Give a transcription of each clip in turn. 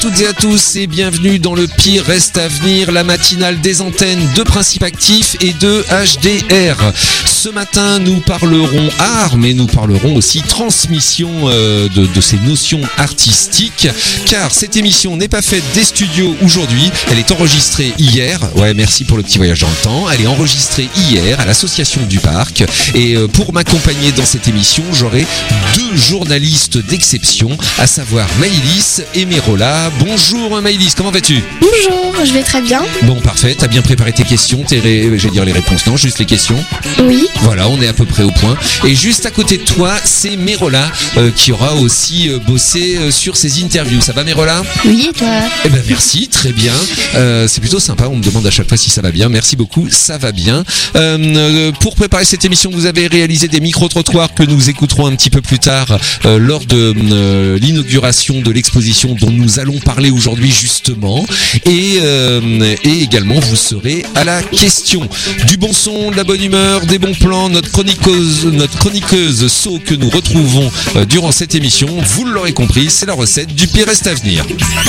toutes et à tous et bienvenue dans le pire reste à venir, la matinale des antennes de Principe Actif et de HDR. Ce matin, nous parlerons art, mais nous parlerons aussi transmission de ces notions artistiques, car cette émission n'est pas faite des studios aujourd'hui, elle est enregistrée hier. Ouais, merci pour le petit voyage dans le temps. Elle est enregistrée hier à l'association du Parc. Et pour m'accompagner dans cette émission, j'aurai deux journalistes d'exception, à savoir Maëlys et Merola. Bonjour Maëlys, comment vas-tu ? Bonjour, je vais très bien. Bon, parfait, t'as bien préparé tes questions, j'allais dire les réponses, non, juste les questions. Oui. Voilà, on est à peu près au point. Et juste à côté de toi, c'est Merola qui aura aussi bossé sur ses interviews. Ça va Merola ? Oui, et toi ? Eh ben merci, très bien. C'est plutôt sympa, on me demande à chaque fois si ça va bien. Merci beaucoup, ça va bien. Pour préparer cette émission, vous avez réalisé des micro-trottoirs que nous écouterons un petit peu plus tard lors de l'inauguration de l'exposition dont nous allons parler aujourd'hui justement. Et également, vous serez à la question. Du bon son, de la bonne humeur, des bons plans, notre chroniqueuse So que nous retrouvons durant cette émission. Vous l'aurez compris, c'est la recette du pire reste à venir.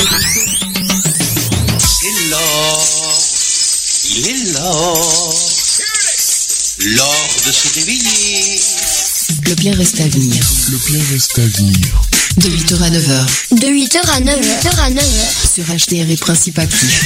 Il est l'heure de se réveiller. Le bien reste à venir. Le bien reste à venir. De 8h à 9h. De 8h à 9h. Sur HDR et Principe Actif.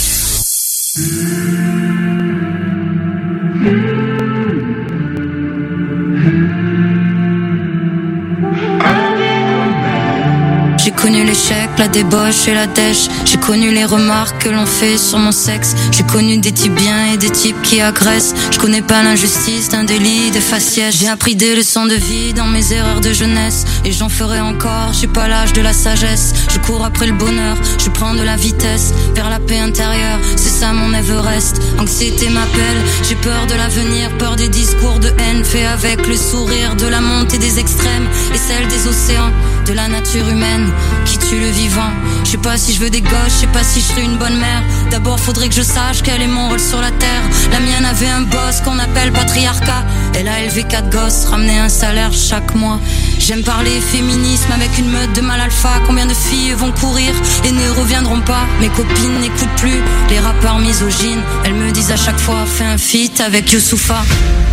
J'ai connu l'échec, la débauche et la dèche. J'ai connu les remarques que l'on fait sur mon sexe. J'ai connu des types bien et des types qui agressent. Je connais pas l'injustice d'un délit, des faciès. J'ai appris des leçons de vie dans mes erreurs de jeunesse. Et j'en ferai encore, j'ai pas l'âge de la sagesse. Je cours après le bonheur, je prends de la vitesse vers la paix intérieure, c'est ça mon Everest. Anxiété m'appelle, j'ai peur de l'avenir, peur des discours de haine faits avec le sourire de la montée des extrêmes et celle des océans, de la nature humaine qui tue le vivant. Je sais pas si je veux des gosses, je sais pas si je serai une bonne mère. D'abord faudrait que je sache quel est mon rôle sur la terre. La mienne avait un boss qu'on appelle patriarcat. Elle a élevé 4 gosses, ramené un salaire chaque mois. J'aime parler féminisme avec une meute de mal alpha. Combien de filles vont courir et ne reviendront pas? Mes copines n'écoutent plus les rappeurs misogynes. Elles me disent à chaque fois fais un feat avec Youssoupha.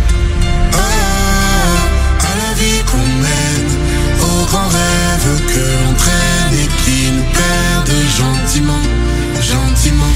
À la vie qu'on mène, aux grands rêves que l'on traîne et qui nous perdent gentiment, gentiment.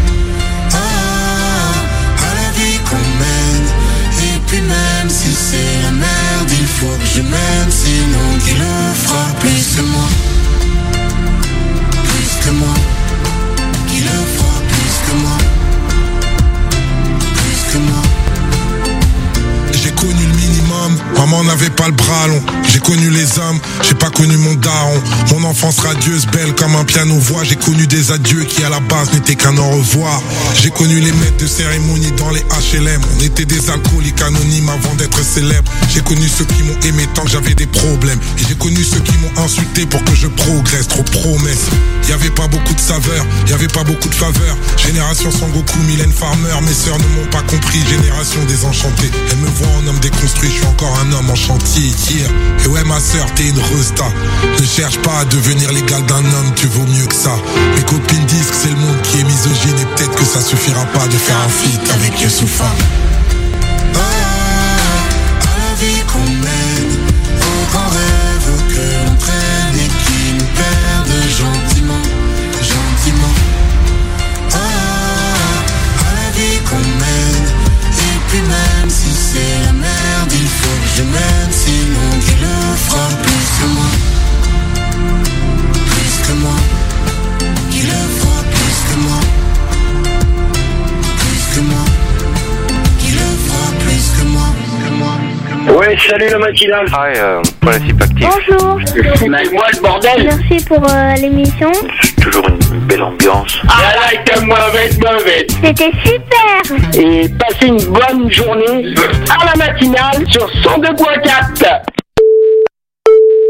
À la vie qu'on mène, et puis même si c'est la merde, il faut que je m'aime, sinon qui le fera plus que moi, plus que moi, qui le fera plus que moi, plus que moi. J'ai connu le minimum, maman n'avait pas le bras long. J'ai connu les hommes, j'ai pas connu mon daron. Mon enfance radieuse, belle comme un piano-voix. J'ai connu des adieux qui à la base n'étaient qu'un au revoir. J'ai connu les maîtres de cérémonie dans les HLM. On était des alcooliques anonymes avant d'être célèbres. J'ai connu ceux qui m'ont aimé tant que j'avais des problèmes. Et j'ai connu ceux qui m'ont insulté pour que je progresse. Trop promesses. Y'avait pas beaucoup de saveurs, y'avait pas beaucoup de faveurs. Génération Sangoku, Mylène Farmer. Mes sœurs ne m'ont pas compris, génération désenchantée. Elles me voient en homme déconstruit, je suis encore un homme en chantier, yeah. Et ouais ma sœur, t'es une resta. Ne cherche pas à devenir l'égal d'un homme, tu vaux mieux que ça. Mes copines disent que c'est le monde qui est misogyne. Et peut-être que ça suffira pas de faire un feat avec Youssoupha. À la vie qu'on mène, aux grands rêves que l'on traîne et qui nous perdent gentiment, gentiment. À la vie qu'on mène, et puis même si c'est la merde, il faut que je m'aime, sinon qui le fera plus que moi, plus que moi, qui le fera plus que moi, plus que moi, qui le fera plus que moi, que moi. Ouais, salut la matinale. Principe Actif. Bonjour. C'est moi le bordel. Merci pour l'émission. C'est toujours une belle ambiance. I like mauvaise. C'était super. Et passez une bonne journée à la matinale sur 102.4.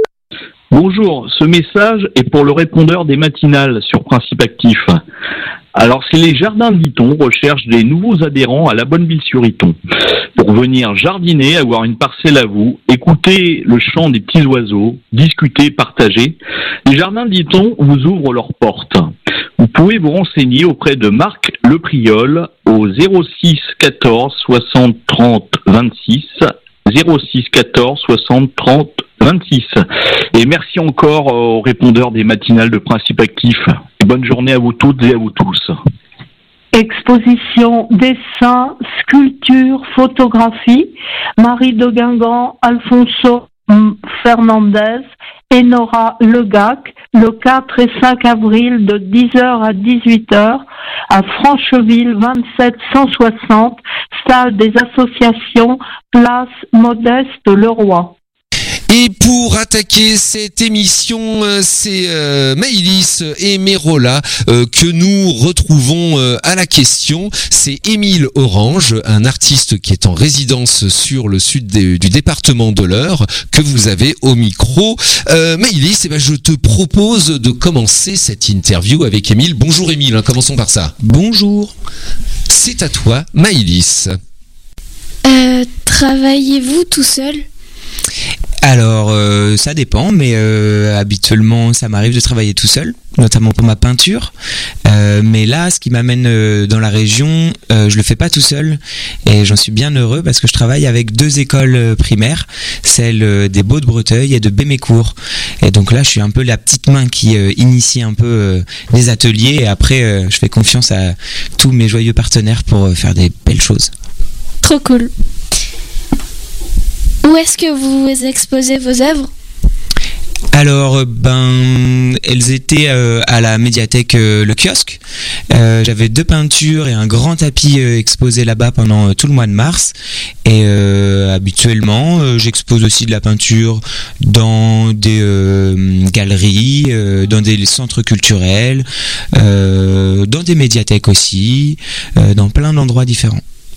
Bonjour, ce message est pour le répondeur des matinales sur Principe Actif. Alors, c'est les Jardins d'Iton recherchent des nouveaux adhérents à la Bonneville-sur-Iton pour venir jardiner, avoir une parcelle à vous, écouter le chant des petits oiseaux, discuter, partager. Les Jardins d'Iton vous ouvrent leurs portes. Vous pouvez vous renseigner auprès de Marc Le Priol au 06 14 60 30 26, 06 14 60 30 26. Et merci encore aux répondeurs des matinales de Principe Actif. Et bonne journée à vous toutes et à vous tous. Exposition, dessin, sculpture, photographie. Marie de Guingamp, Alfonso Fernandez, Enora Legac, le 4 et 5 avril de 10h à 18h à Francheville 27 160, salle des associations, place Modeste Leroy. Et pour attaquer cette émission, c'est Maëlys et Merola que nous retrouvons à la question. C'est Émile Orange, un artiste qui est en résidence sur le sud du département de l'Eure, que vous avez au micro. Maëlys, je te propose de commencer cette interview avec Émile. Bonjour Émile, commençons par ça. Bonjour. C'est à toi, Maëlys. Travaillez-vous tout seul ? Alors, ça dépend, mais habituellement, ça m'arrive de travailler tout seul, notamment pour ma peinture. Mais là, ce qui m'amène dans la région, je le fais pas tout seul, et j'en suis bien heureux parce que je travaille avec 2 écoles primaires, celle des Baux de Breteuil et de Bémécourt. Et donc là, je suis un peu la petite main qui initie un peu les ateliers, et après, je fais confiance à tous mes joyeux partenaires pour faire des belles choses. Trop cool. Où est-ce que vous exposez vos œuvres ? Alors, elles étaient à la médiathèque Le Kiosque. J'avais 2 peintures et un grand tapis exposé là-bas pendant tout le mois de mars. Et habituellement, j'expose aussi de la peinture dans des galeries, dans des centres culturels, dans des médiathèques aussi, dans plein d'endroits différents.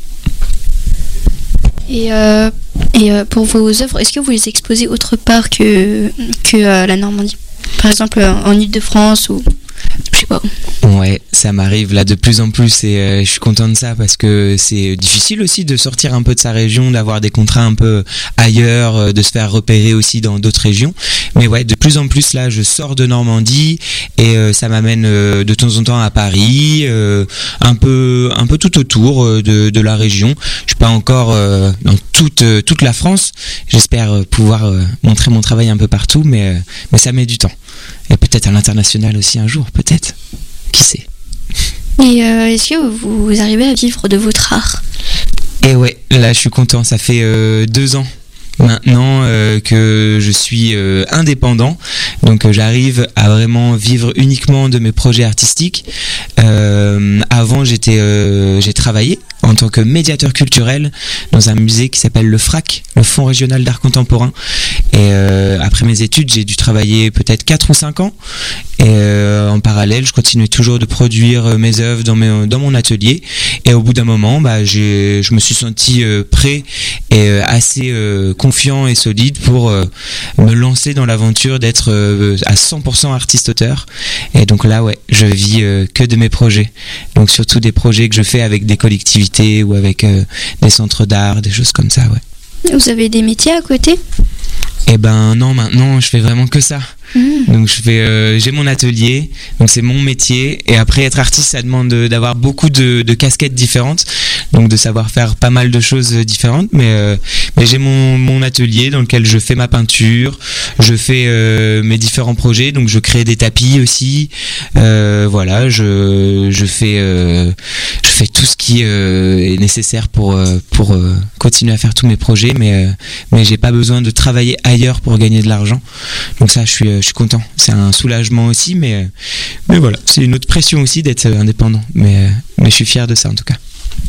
Et pour vos œuvres, est-ce que vous les exposez autre part que la Normandie ? Par exemple en Île-de-France ou je sais pas. Ouais, ça m'arrive là de plus en plus, et je suis content de ça parce que c'est difficile aussi de sortir un peu de sa région, d'avoir des contrats un peu ailleurs, de se faire repérer aussi dans d'autres régions. Mais ouais, de plus en plus là, je sors de Normandie et ça m'amène de temps en temps à Paris, un peu tout autour de la région. Je suis pas encore dans toute la France. J'espère pouvoir montrer mon travail un peu partout, mais ça met du temps. Et peut-être à l'international aussi un jour, peut-être. Qui sait. Et est-ce que vous arrivez à vivre de votre art ? Et ouais, là je suis content, ça fait 2 ans maintenant que je suis indépendant, donc j'arrive à vraiment vivre uniquement de mes projets artistiques. Avant j'ai travaillé en tant que médiateur culturel dans un musée qui s'appelle le FRAC, le Fonds Régional d'Art Contemporain, et après mes études j'ai dû travailler peut-être 4 ou 5 ans, et en parallèle je continuais toujours de produire mes œuvres dans mon atelier, et au bout d'un moment je me suis senti prêt et assez confiant et solide pour me lancer dans l'aventure d'être à 100% artiste-auteur. Et donc là ouais, je vis que de mes projets, donc surtout des projets que je fais avec des collectivités ou avec des centres d'art, des choses comme ça. Ouais. Vous avez des métiers à côté ? Eh ben non, maintenant je fais vraiment que ça. Donc j'ai mon atelier, donc c'est mon métier, et après être artiste ça demande d'avoir beaucoup de casquettes différentes, donc de savoir faire pas mal de choses différentes, mais j'ai mon atelier dans lequel je fais ma peinture, je fais mes différents projets, donc je crée des tapis aussi, voilà, je fais tout ce qui est nécessaire pour continuer à faire tous mes projets, mais j'ai pas besoin de travailler ailleurs pour gagner de l'argent, donc ça je suis content, c'est un soulagement aussi, mais voilà, c'est une autre pression aussi d'être indépendant, mais je suis fier de ça en tout cas.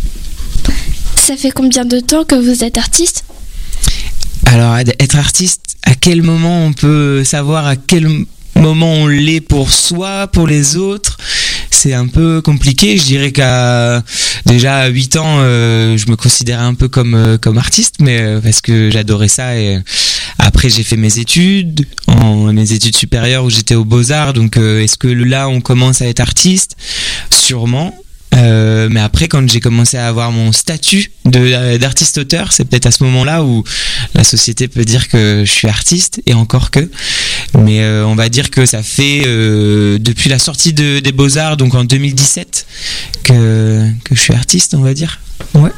Ça fait combien de temps que vous êtes artiste ? Alors être artiste, à quel moment on peut savoir à quel moment on l'est pour soi, pour les autres ? C'est un peu compliqué, je dirais qu'à déjà 8 ans, je me considérais un peu comme artiste, mais parce que j'adorais ça. Et après j'ai fait mes études supérieures où j'étais aux Beaux-Arts, donc est-ce que là on commence à être artiste ? sûrement. Mais après, quand j'ai commencé à avoir mon statut d'artiste-auteur, c'est peut-être à ce moment-là où la société peut dire que je suis artiste, et encore que. Mais on va dire que ça fait depuis la sortie des Beaux-Arts, donc en 2017, que je suis artiste, on va dire. Ouais.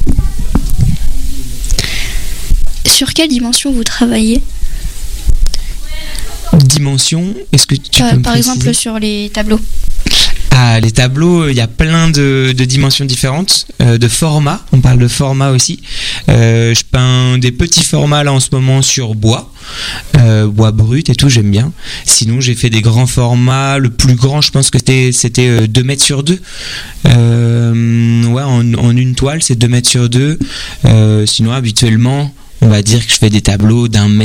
Sur quelle dimension vous travaillez ? Dimension, est-ce que tu peux me par préciser ? exemple sur les tableaux. Ah, les tableaux, il y a plein de dimensions différentes, de formats, on parle de format aussi. Je peins des petits formats là en ce moment sur bois brut et tout, j'aime bien. Sinon, j'ai fait des grands formats, le plus grand, je pense que c'était 2 mètres sur 2. Ouais, en une toile, c'est 2 mètres sur 2. Sinon, habituellement, on va dire que je fais des tableaux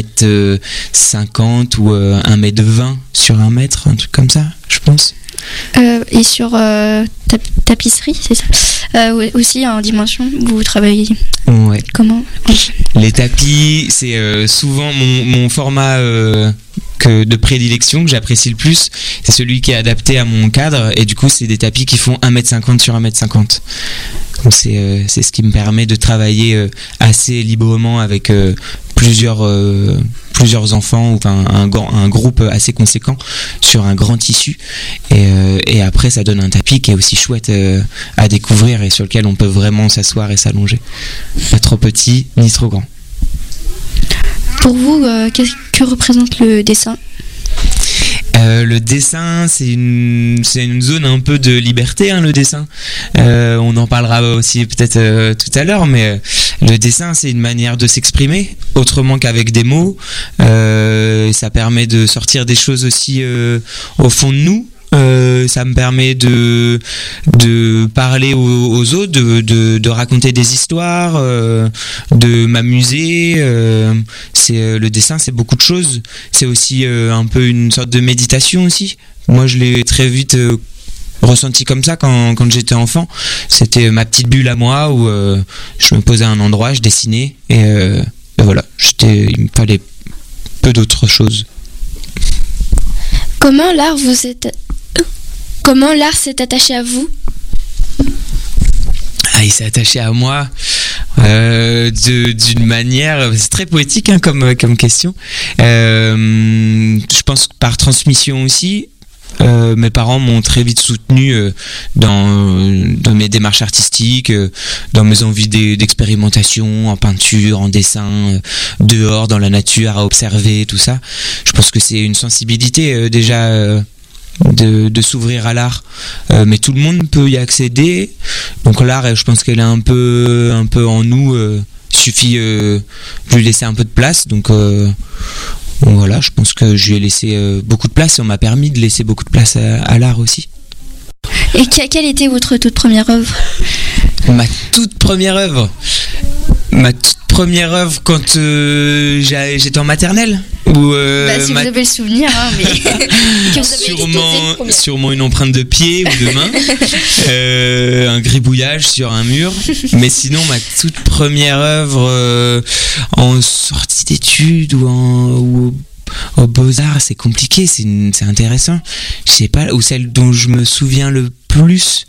d'1m50 ou 1m20 sur 1 mètre, un truc comme ça, je pense. Et sur tapisserie, c'est ça aussi en dimension, vous travaillez ouais. Comment ? Les tapis, c'est souvent mon format de prédilection, que j'apprécie le plus. C'est celui qui est adapté à mon cadre, et du coup c'est des tapis qui font 1m50 sur 1m50. Donc c'est ce qui me permet de travailler assez librement avec plusieurs enfants, enfin un groupe assez conséquent sur un grand tissu, et après ça donne un tapis qui est aussi chouette à découvrir et sur lequel on peut vraiment s'asseoir et s'allonger, pas trop petit ni trop grand. Pour vous, que représente le dessin ? Le dessin, c'est une zone un peu de liberté, hein, le dessin. On en parlera aussi peut-être tout à l'heure, mais le dessin, c'est une manière de s'exprimer autrement qu'avec des mots. Ça permet de sortir des choses aussi au fond de nous. Ça me permet de parler aux autres, de raconter des histoires, de m'amuser. Le dessin, c'est beaucoup de choses. C'est aussi un peu une sorte de méditation aussi. Moi, je l'ai très vite ressenti comme ça quand j'étais enfant. C'était ma petite bulle à moi où je me posais à un endroit, je dessinais et voilà. Il me fallait peu d'autres choses. Comment l'art s'est attaché à vous ? Ah, il s'est attaché à moi d'une manière, c'est très poétique hein, comme question. Je pense que par transmission aussi. Mes parents m'ont très vite soutenu dans mes démarches artistiques, dans mes envies d'expérimentation, en peinture, en dessin, dehors, dans la nature, à observer, tout ça. Je pense que c'est une sensibilité déjà de s'ouvrir à l'art, mais tout le monde peut y accéder. Donc l'art, je pense qu'elle est un peu en nous. Suffit de lui laisser un peu de place. Donc voilà, je pense que je lui ai laissé beaucoup de place et on m'a permis de laisser beaucoup de place à l'art aussi. Et quelle était votre toute première œuvre ? Ma toute première œuvre quand j'étais en maternelle ou si vous avez le souvenir, hein, mais que vous avez sûrement une empreinte de pied ou de main, un gribouillage sur un mur. Mais sinon, ma toute première œuvre en sortie d'études ou aux Beaux-Arts, c'est compliqué, c'est intéressant. Je sais pas, ou celle dont je me souviens le plus.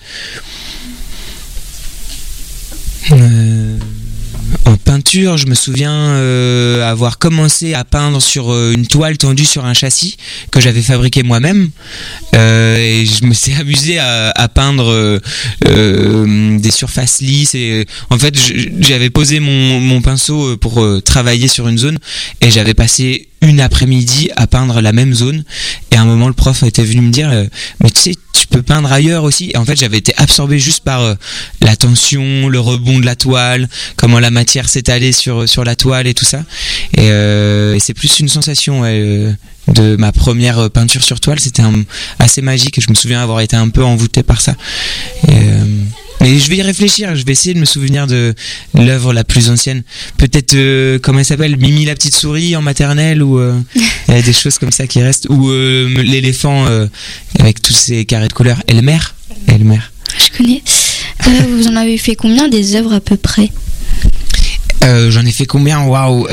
En peinture, je me souviens avoir commencé à peindre sur une toile tendue sur un châssis que j'avais fabriqué moi-même, et je me suis amusé à peindre des surfaces lisses, et en fait j'avais posé mon pinceau pour travailler sur une zone, et j'avais passé une après-midi à peindre la même zone, et à un moment le prof était venu me dire mais tu sais, tu peux peindre ailleurs aussi. Et en fait j'avais été absorbé juste par la tension, le rebond de la toile, comment la matière s'étalait sur la toile et tout ça, et c'est plus une sensation de ma première peinture sur toile. C'était assez magique et je me souviens avoir été un peu envoûté par ça, mais je vais y réfléchir, je vais essayer de me souvenir de l'œuvre la plus ancienne. Peut-être, comment elle s'appelle, Mimi la petite souris en maternelle, ou des choses comme ça qui restent. Ou l'éléphant avec tous ces carrés de couleurs. Elmer. Je connais. Vous en avez fait combien des œuvres à peu près ? J'en ai fait combien ? Waouh.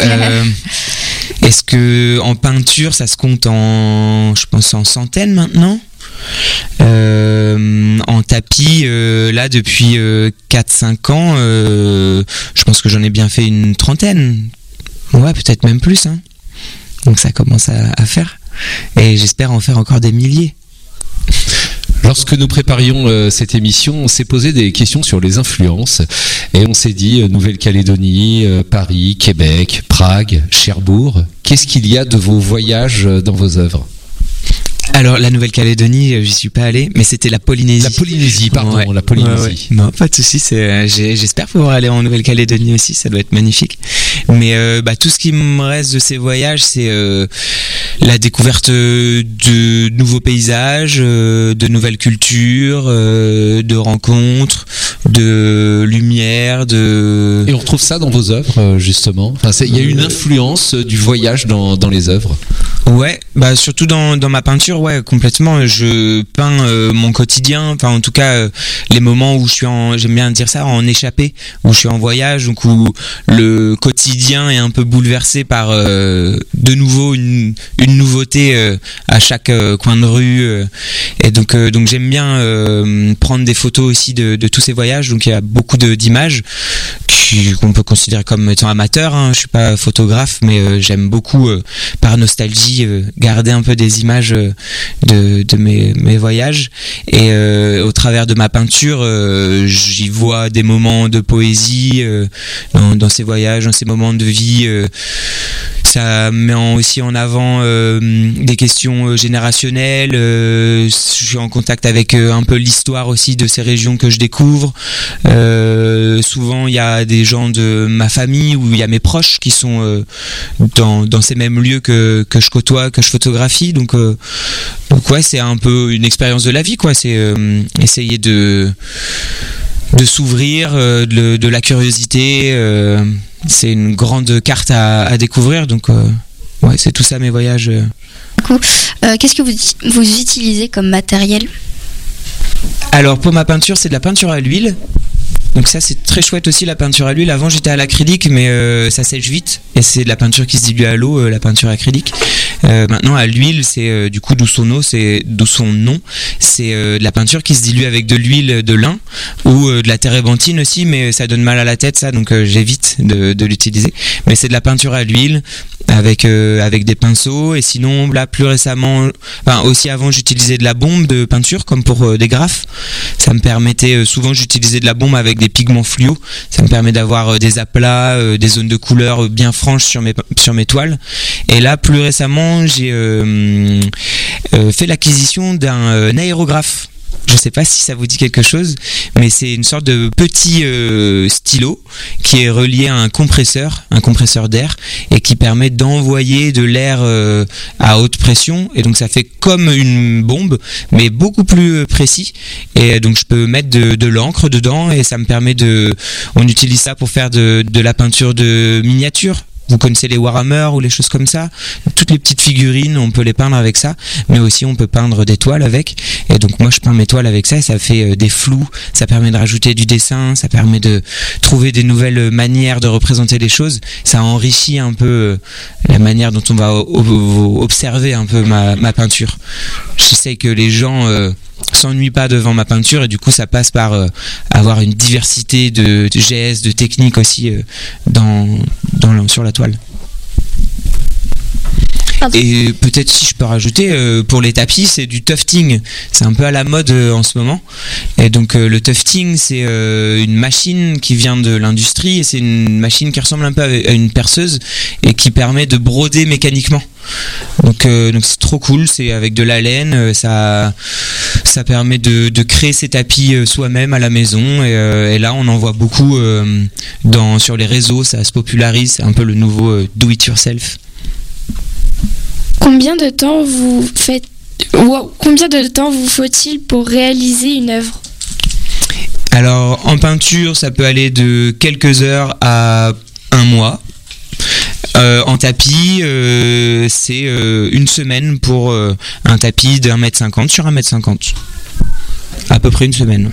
Est-ce que en peinture ça se compte je pense en centaines maintenant ? En tapis, là depuis 4-5 ans, je pense que j'en ai bien fait une trentaine. Ouais, peut-être même plus. Hein. Donc ça commence à faire. Et j'espère en faire encore des milliers. Lorsque nous préparions cette émission, on s'est posé des questions sur les influences et on s'est dit Nouvelle-Calédonie, Paris, Québec, Prague, Cherbourg. Qu'est-ce qu'il y a de vos voyages dans vos œuvres ? Alors la Nouvelle-Calédonie, j'y suis pas allé, mais c'était la Polynésie. La Polynésie, pardon, ouais. La Polynésie. Ouais. Non, pas de souci. J'espère pouvoir aller en Nouvelle-Calédonie aussi, ça doit être magnifique. Mais tout ce qui me reste de ces voyages, c'est la découverte de nouveaux paysages, de nouvelles cultures, de rencontres, de lumière, Et on retrouve ça dans vos œuvres, justement. Enfin, il y a une influence du voyage dans les œuvres. Ouais, surtout dans ma peinture, ouais, complètement. Je peins mon quotidien, enfin en tout cas les moments où j'aime bien dire ça, en échappée, où je suis en voyage, donc où le quotidien est un peu bouleversé par de nouveau une nouveauté à chaque coin de rue. Et donc j'aime bien prendre des photos aussi de tous ces voyages. Donc il y a beaucoup d'images qu'on peut considérer comme étant amateurs. Hein. Je suis pas photographe, mais j'aime beaucoup par nostalgie garder un peu des images de mes voyages. Et au travers de ma peinture, j'y vois des moments de poésie dans ces voyages, dans ces moments de vie. Ça met aussi en avant des questions générationnelles. Je suis en contact avec un peu l'histoire aussi de ces régions que je découvre. Souvent, il y a des gens de ma famille ou il y a mes proches qui sont dans ces mêmes lieux que je côtoie, que je photographie. Donc ouais, c'est un peu une expérience de la vie, quoi. C'est essayer de s'ouvrir, de la curiosité. C'est une grande carte à découvrir. Donc ouais, c'est tout ça mes voyages. Du coup, qu'est-ce que vous utilisez comme matériel ? Alors pour ma peinture, c'est de la peinture à l'huile. Donc ça c'est très chouette aussi, la peinture à l'huile. Avant j'étais à l'acrylique, mais ça sèche vite et c'est de la peinture qui se dilue à l'eau, la peinture acrylique. Maintenant à l'huile, c'est du coup d'où son nom, c'est de la peinture qui se dilue avec de l'huile de lin ou de la térébenthine aussi, mais ça donne mal à la tête ça, donc j'évite de l'utiliser. Mais c'est de la peinture à l'huile avec des pinceaux. Et sinon là plus récemment, aussi avant j'utilisais de la bombe de peinture comme pour des graphes. Ça me permettait, souvent j'utilisais de la bombe avec des pigments fluo. Ça me permet d'avoir des aplats, des zones de couleurs bien franches sur mes toiles. Et là plus récemment j'ai fait l'acquisition d'un aérographe. Je sais pas si ça vous dit quelque chose, mais c'est une sorte de petit stylo qui est relié à un compresseur d'air et qui permet d'envoyer de l'air à haute pression. Et donc ça fait comme une bombe, mais beaucoup plus précis. Et donc je peux mettre de l'encre dedans et ça me permet on utilise ça pour faire de la peinture de miniature. Vous connaissez les Warhammer ou les choses comme ça. Toutes les petites figurines, on peut les peindre avec ça. Mais aussi, on peut peindre des toiles avec. Et donc, moi, je peins mes toiles avec ça et ça fait des flous. Ça permet de rajouter du dessin. Ça permet de trouver des nouvelles manières de représenter les choses. Ça enrichit un peu la manière dont on va observer un peu ma peinture. J'essaie que les gens s'ennuient pas devant ma peinture et du coup ça passe par avoir une diversité de gestes, de techniques aussi sur la toile. Et peut-être si je peux rajouter, pour les tapis, c'est du tufting. C'est un peu à la mode en ce moment. Et donc le tufting, c'est une machine qui vient de l'industrie et c'est une machine qui ressemble un peu à une perceuse et qui permet de broder mécaniquement. Donc c'est trop cool, c'est avec de la laine, ça permet de créer ses tapis soi-même à la maison et là on en voit beaucoup sur les réseaux, ça se popularise, c'est un peu le nouveau do it yourself. Combien de temps vous faut-il pour réaliser une œuvre ? Alors en peinture, ça peut aller de quelques heures à un mois. En tapis, c'est une semaine pour un tapis de 1m50 sur 1m50. À peu près une semaine.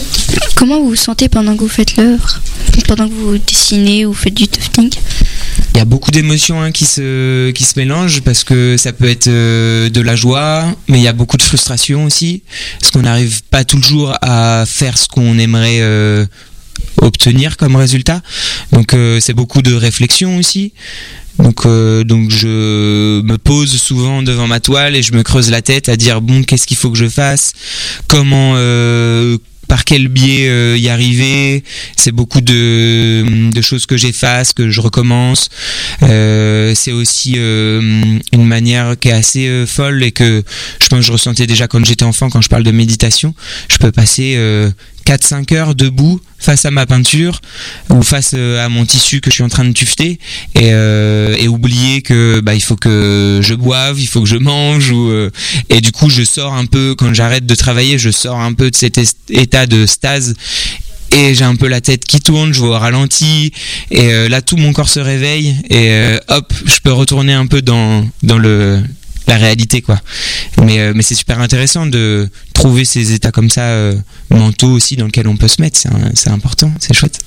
Comment vous vous sentez pendant que vous faites l'œuvre ? Pendant que vous dessinez ou faites du tufting ? Il y a beaucoup d'émotions qui se mélangent parce que ça peut être de la joie, mais il y a beaucoup de frustration aussi, parce qu'on n'arrive pas toujours à faire ce qu'on aimerait obtenir comme résultat. Donc c'est beaucoup de réflexion aussi. Donc je me pose souvent devant ma toile et je me creuse la tête à dire bon, qu'est-ce qu'il faut que je fasse, comment par quel biais y arriver. C'est beaucoup de choses que j'efface, que je recommence. C'est aussi une manière qui est assez folle et que je pense que je ressentais déjà quand j'étais enfant. Quand je parle de méditation, je peux passer 4-5 heures debout face à ma peinture ou face à mon tissu que je suis en train de tuveter et oublier que il faut que je boive, il faut que je mange et du coup je sors un peu, quand j'arrête de travailler, je sors un peu de cet état de stase et j'ai un peu la tête qui tourne, je vais au ralenti et là tout mon corps se réveille et hop, je peux retourner un peu dans la réalité, quoi. Mais c'est super intéressant de trouver ces états comme ça mentaux aussi dans lesquels on peut se mettre. C'est important, c'est chouette.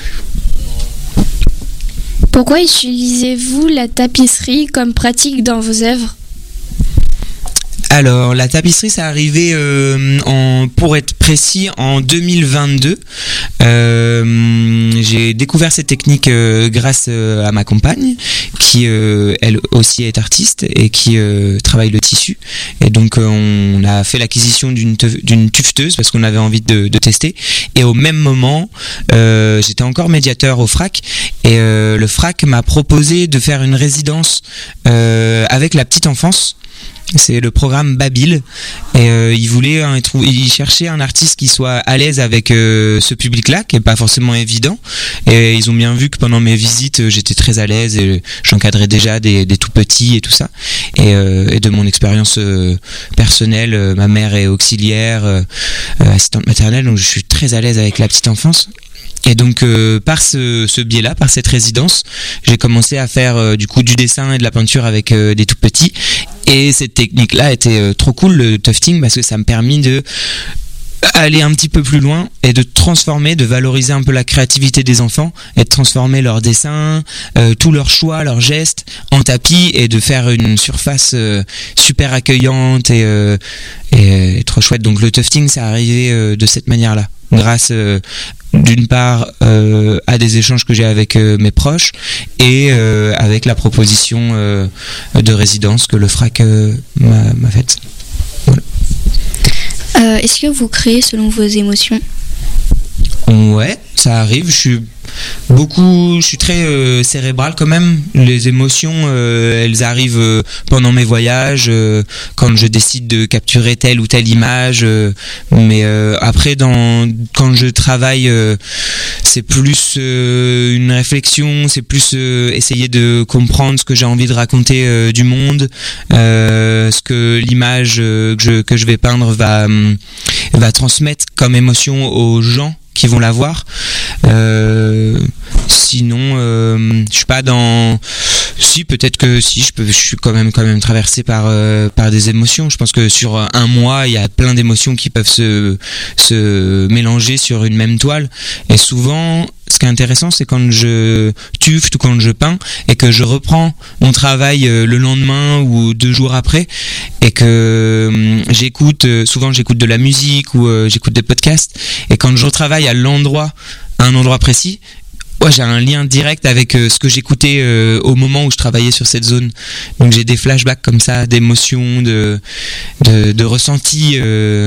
Pourquoi utilisez-vous la tapisserie comme pratique dans vos œuvres ? Alors, la tapisserie, ça arrivé pour être précis, en 2022. J'ai découvert cette technique grâce à ma compagne, qui elle aussi est artiste et qui travaille le tissu. Et donc, on a fait l'acquisition d'une tuveteuse parce qu'on avait envie de tester. Et au même moment, j'étais encore médiateur au FRAC et le FRAC m'a proposé de faire une résidence avec la petite enfance. C'est le programme Babil et il cherchait un artiste qui soit à l'aise avec ce public-là, qui est pas forcément évident. Et ils ont bien vu que pendant mes visites, j'étais très à l'aise et j'encadrais déjà des tout petits et tout ça. Et de mon expérience personnelle, ma mère est auxiliaire, assistante maternelle, donc je suis très à l'aise avec la petite enfance. Et donc par ce biais-là, par cette résidence, j'ai commencé à faire du dessin et de la peinture avec des tout petits. Et cette technique-là était trop cool, le tufting, parce que ça me permet de aller un petit peu plus loin et de transformer, de valoriser un peu la créativité des enfants et de transformer leurs dessins, tous leurs choix, leurs gestes en tapis et de faire une surface super accueillante et trop chouette. Donc le tufting, c'est arrivé de cette manière-là, grâce d'une part à des échanges que j'ai avec mes proches et avec la proposition de résidence que le FRAC m'a faite. Voilà. Est-ce que vous créez selon vos émotions ? Ouais, ça arrive. Je suis très cérébral quand même. Les émotions, elles arrivent pendant mes voyages, quand je décide de capturer telle ou telle image. Mais après, quand je travaille, c'est plus une réflexion, c'est plus essayer de comprendre ce que j'ai envie de raconter du monde, ce que l'image que je vais peindre va transmettre comme émotion aux gens qui vont la voir. Sinon je suis pas dans... Si, peut-être que si, je suis quand même traversé par des émotions. Je pense que sur un mois, il y a plein d'émotions qui peuvent se mélanger sur une même toile. Et souvent, ce qui est intéressant, c'est quand je tufte ou quand je peins et que je reprends mon travail le lendemain ou 2 jours après et que souvent j'écoute de la musique ou j'écoute des podcasts, et quand je retravaille à un endroit précis, j'ai un lien direct avec ce que j'écoutais au moment où je travaillais sur cette zone. Donc j'ai des flashbacks comme ça, d'émotions, de ressentis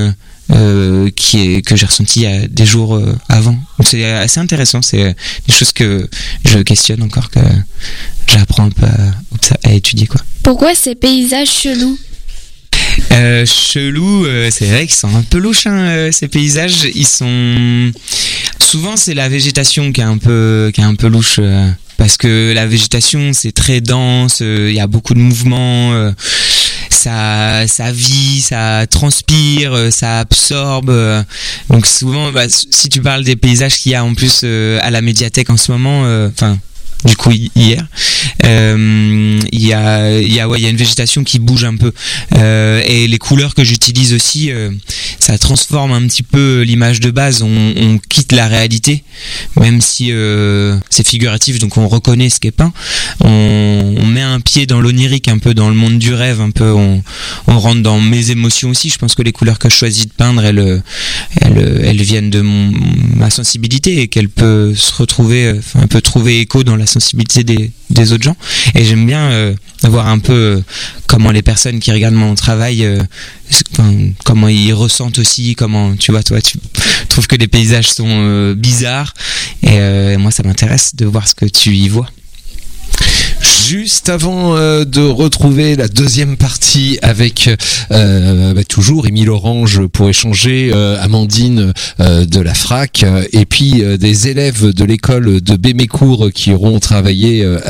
que j'ai ressenti des jours avant. Donc c'est assez intéressant, c'est des choses que je questionne encore, que j'apprends un peu à étudier, quoi. Pourquoi ces paysages chelous ? Chelous, c'est vrai qu'ils sont un peu louches, ces paysages. Ils sont... Souvent c'est la végétation qui est un peu louche, parce que la végétation c'est très dense, il y a beaucoup de mouvements, ça vit, ça transpire, ça absorbe. Donc souvent, si tu parles des paysages qu'il y a en plus à la médiathèque en ce moment, du coup hier, il y a une végétation qui bouge un peu, et les couleurs que j'utilise aussi, ça transforme un petit peu l'image de base. On quitte la réalité, même si c'est figuratif, donc on reconnaît ce qui est peint. On met un pied dans l'onirique, un peu dans le monde du rêve, un peu on rentre dans mes émotions aussi. Je pense que les couleurs que je choisis de peindre, elles viennent de ma sensibilité et qu'elle peut se retrouver, enfin, peut trouver écho dans la sensibilité des autres gens. Et j'aime bien voir un peu comment les personnes qui regardent mon travail, comment ils ressentent aussi, comment, tu vois, toi, tu trouves que les paysages sont bizarres. Et moi, ça m'intéresse de voir ce que tu y vois. Juste avant de retrouver la deuxième partie avec toujours Émile Orange pour échanger, Amandine de la FRAC et puis des élèves de l'école de Bémécourt qui auront travaillé